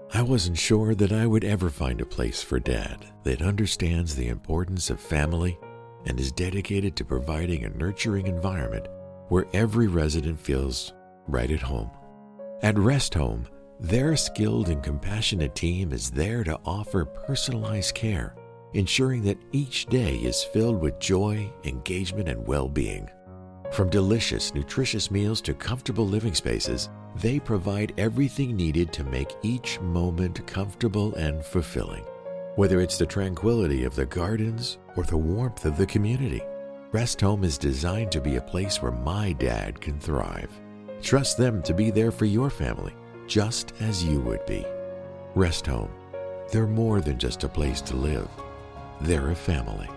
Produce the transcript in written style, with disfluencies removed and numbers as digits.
I wasn't sure that I would ever find a place for Dad that understands the importance of family and is dedicated to providing a nurturing environment where every resident feels right at home. At Rest Home, their skilled and compassionate team is there to offer personalized care, ensuring that each day is filled with joy, engagement, and well-being. From delicious, nutritious meals to comfortable living spaces, they provide everything needed to make each moment comfortable and fulfilling. Whether it's the tranquility of the gardens or the warmth of the community, Rest Home is designed to be a place where my dad can thrive. Trust them to be there for your family, just as you would be. Rest Home. They're more than just a place to live. They're a family.